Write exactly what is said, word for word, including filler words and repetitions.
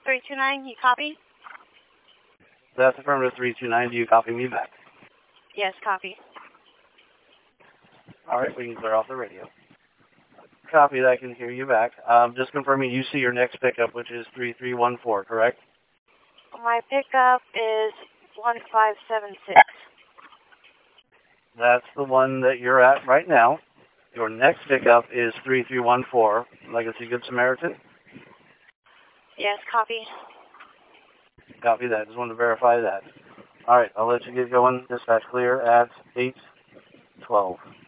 three two nine, you copy? That's affirmative three two nine. Do you copy me back? Yes, copy. All right, we can clear off the radio. Copy that, I can hear you back. Um, just confirming you see your next pickup, which is three three one four, correct? My pickup is one five seven six. That's the one that you're at right now. Your next pickup is three three one four, Legacy Good Samaritan. Yes, copy. Copy that. Just wanted to verify that. All right, I'll let you get going. Dispatch clear at eight twelve.